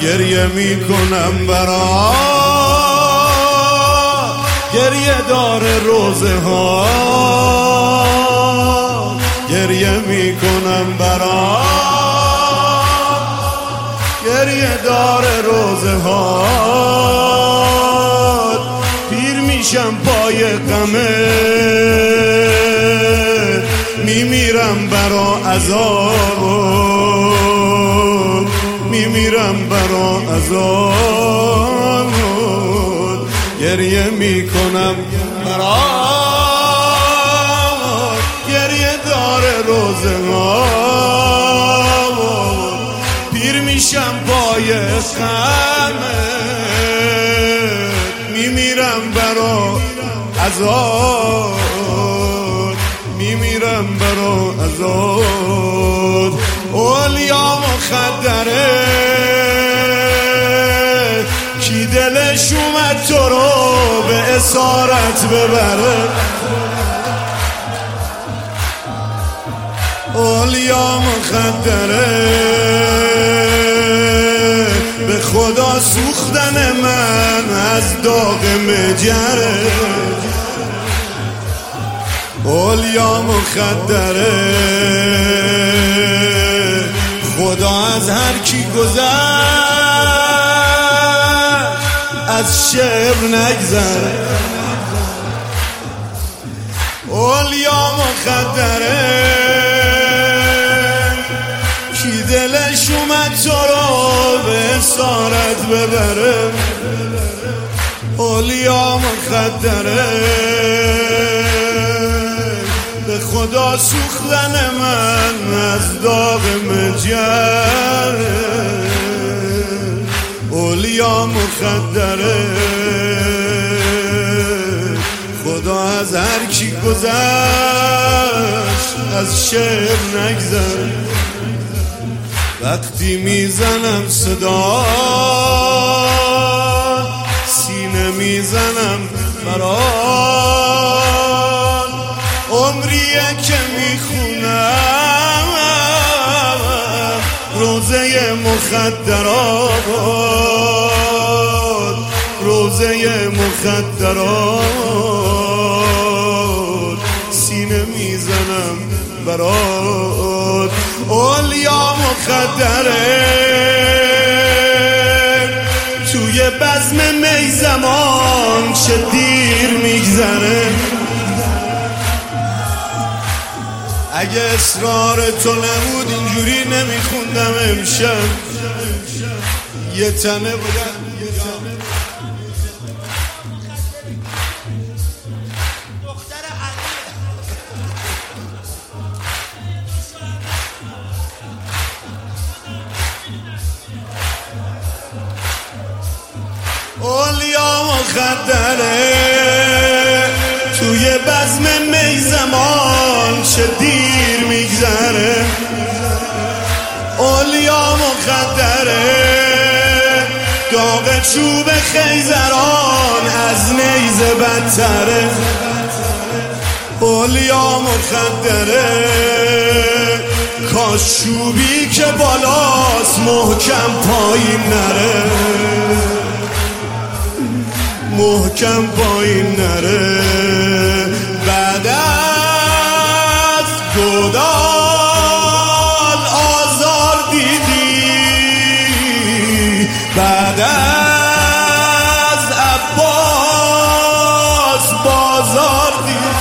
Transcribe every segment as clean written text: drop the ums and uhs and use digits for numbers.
گریه میکنم برات، گریه داره روزه ها، گریه میکنم برات، گریه داره روزه ها. پیر میشم پای غمت، میمیرم برا عذاب، میمیرم برا عذاب. گریه میکنم برات، گریه داره روزه ها. پیر میشم پای غمت، میمیرم برا عذاب، میمیرم برا عذاب. اولیا مخدره، کی دلش اومد تو رو به اسارت ببره. اولیا مخدره، به خدا سوختن من از داغ مجره. اولیا مخدره، خدا از هر کی گذشت از شعر نگذره. اولیا مخدره، کی دلش اومد تو رو به اسارت ببره. اولیا مخدره، به خدا سوختن من از داغ مجره. اولیا مخدره، خدا از هر کی گذشت از شعر نگذره. وقتی میزنم صدا، سینه میزنم برات، عمریه که میخونم روزه مخدرات، روزه مخدرات. سینه میزنم برات. اولیا مخدره، توی بزم می زمان چه دیر میگذره. اگه اصرار تو نبود اینجوری نمیخوندم امشب. یه تنه بودم اولیا مخدره، توی بزم می زمان چه دیر میگذره. اولیا مخدره، داغ چوب خیزران از نیزه بدتره. اولیا مخدره، کاش چوبی که بالاست محکم پایین نره، محکم پایین نره. بعد از گودال آزار دیدی، بعد از عباس بازار دیدی،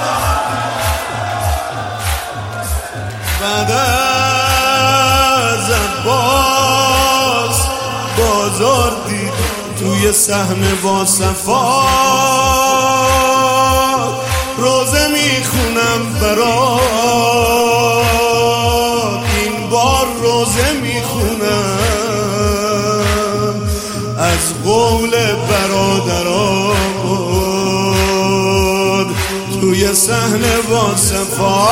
بعد از عباس بازار دیدی. توی صحنه با صفا روزه میخونم برات، این بار روزه میخونم از قول برادرات. توی صحنه با صفا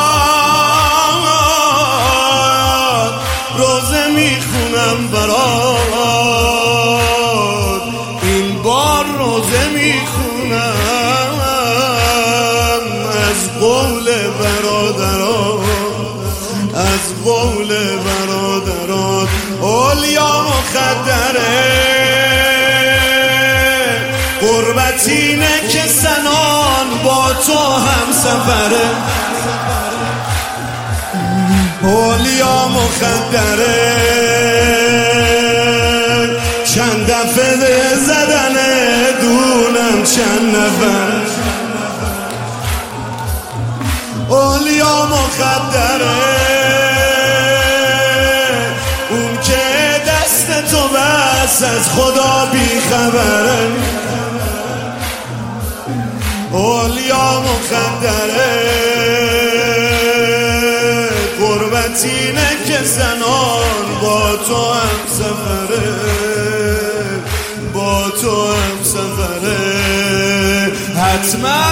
روزه میخونم برات، این بار روزه میخونم از قول برادرات، از قول برادرات. اولیا مخدره، مخدره، غربت اینه که سنان با تو هم سفره، اولیا مخدره، چند دفعه زدنه دونم چند نفر، اولیا مخدره، اون که دست تو بس از خدا بی خبره، اولیا مخدره، غربت اینه که زنان با تو هم سفره، با تو هم سفره، حتما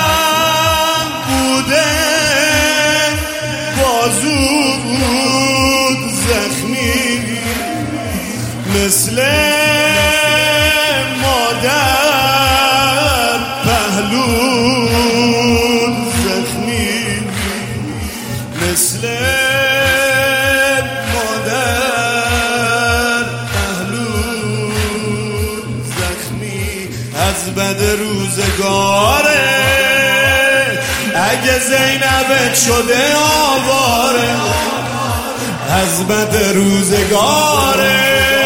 بوده بازو بود زخمی مثل مادر، پهلو زخمی مثل مادر، پهلو زخمی از بد روزگاره، اگه زینبت شده آواره، از بد روزگاره،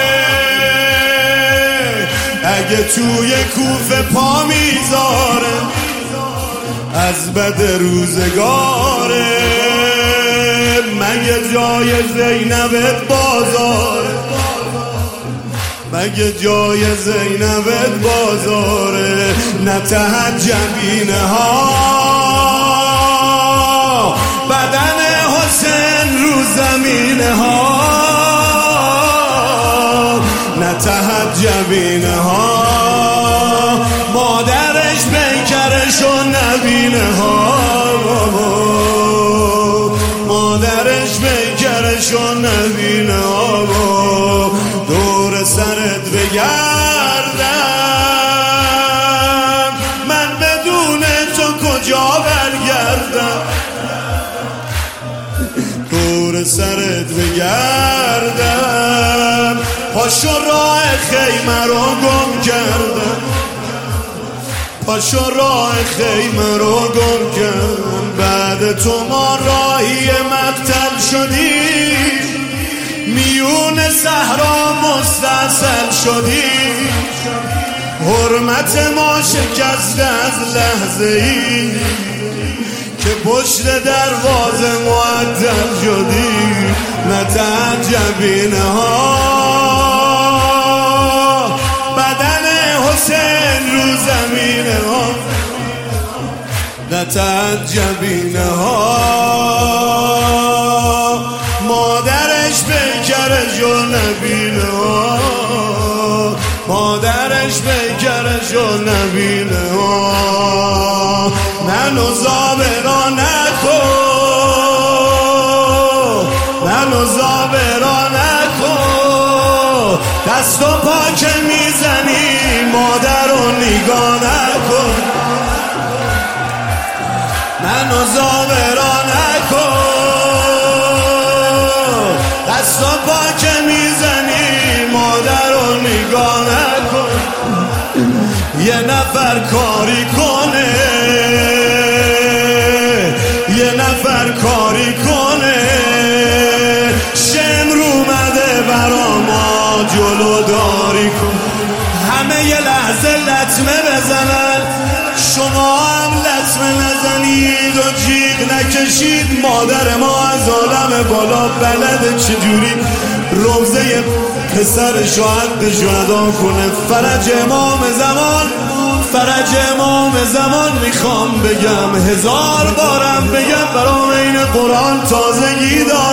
اگه توی کوفه پا میذاره، از بد روزگاره، مگه جای زینبت بازاره، مگه جای زینبت بازاره، نتهجم اینها بدن حسین رو زمینه ها، نتهجم اینها مادرش پیکرش و نبینه ها، مادرش پیکرش و نبینه ها، دور سرت بگردم من بدون تو کجا برگردم، دور سرت بگردم پاشو راه خیمه رو گم کردم، پاشو راه خیمه رو گم کردم، بعد تو ما راهی مقتل شدی، میون صحرا مستصل شدی، حرمت ما شکست از لحظه ای که پشت دروازه معطل شدی، نتعجب اینها بدن حسین رو زمینه ها، نتعجب اینها مادرش پیکرش و نبینه ها، مادرش پیکرش و نبینه ها، منو زابرا نکن، منو زابرا نکن، دست و پا که میزنی مادر رو نگاه نکن، منو زابرا نکن، دست و پا که میزنی مادر رو نگاه نکن، یه نفر کاری کنه، یه نفر کاری کنه، شمر اومده برا ما جلوداری کن، همه یه لحظه لطمه بزنن، شما هم لطمه نزنید و جیغ نکشید، مادر ما از عالم بالا بلده چجوری روزه پسر شهد شهدا کنه، فرج امام زمان، فرج امام زمان میخوام بگم، هزار بارم بگم برام این قرآن تازگی دار،